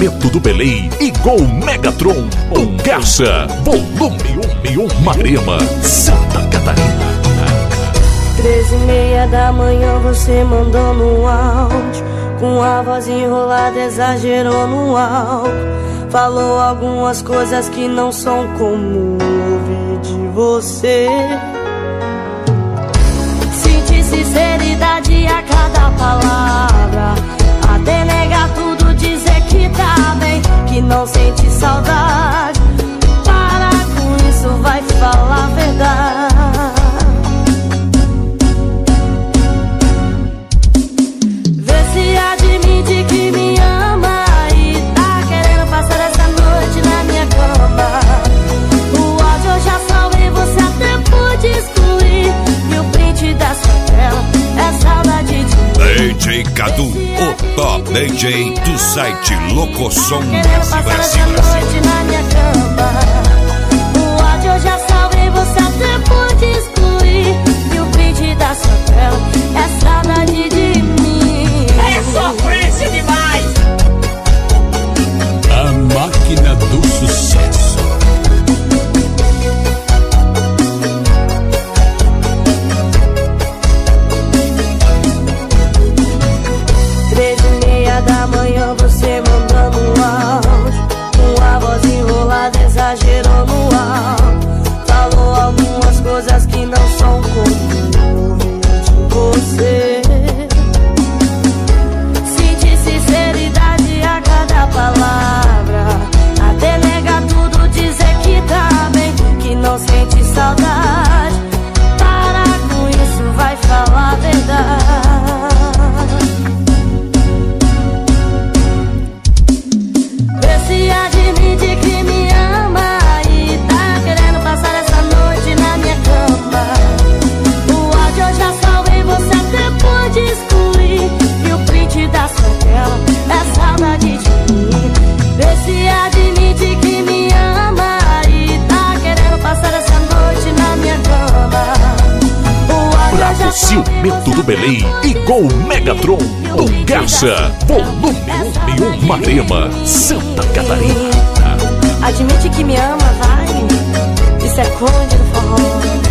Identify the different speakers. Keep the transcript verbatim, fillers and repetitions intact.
Speaker 1: Cimento do Belém e Gol Megatron. O Garça, volume um e um, Marema, Santa Catarina.
Speaker 2: Treze e meia da manhã você mandou no áudio, com a voz enrolada exagerou no álcool. Falou algumas coisas que não são comum ouvir de você. Senti sinceridade a cada palavra, até negar tudo, dizer que tá bem, que não sente saudade. Para com isso, vai falar a verdade. Vê se admite que me ama e tá querendo passar essa noite na minha cama. O áudio eu já salvei, você até pôde excluir, e o print da sua tela é saudade de mim.
Speaker 3: D J Cadu, o top D J do site Locosom Brasil, Brasil, Brasil.
Speaker 2: Na minha cama. O áudio eu já salvei, você até pôde excluir, e o print da sua tela é saudade de mim.
Speaker 4: É sofrência demais.
Speaker 5: A máquina do sucesso.
Speaker 2: Da manhã você mandando um áudio, com a voz enrolada exagerou no áudio. Falou algumas coisas que não são comuns de você. Senti sinceridade a cada palavra, até negar tudo, dizer que tá bem, que não sente saudade. Para com isso, vai falar a verdade. Se admite que me ama e tá querendo passar essa noite na minha cama. O áudio eu já salvei, você até pôde excluir, e o print da sua tela é saudade de mim. Vê se admite que me ama e tá querendo passar essa noite na minha cama. O áudio eu já salvei,
Speaker 1: Cimento do Belém e Gol Megatron. O Garça, volume um e um, Marema, Santa Catarina.
Speaker 2: Admite que me ama, vai. Isso é conde do forró.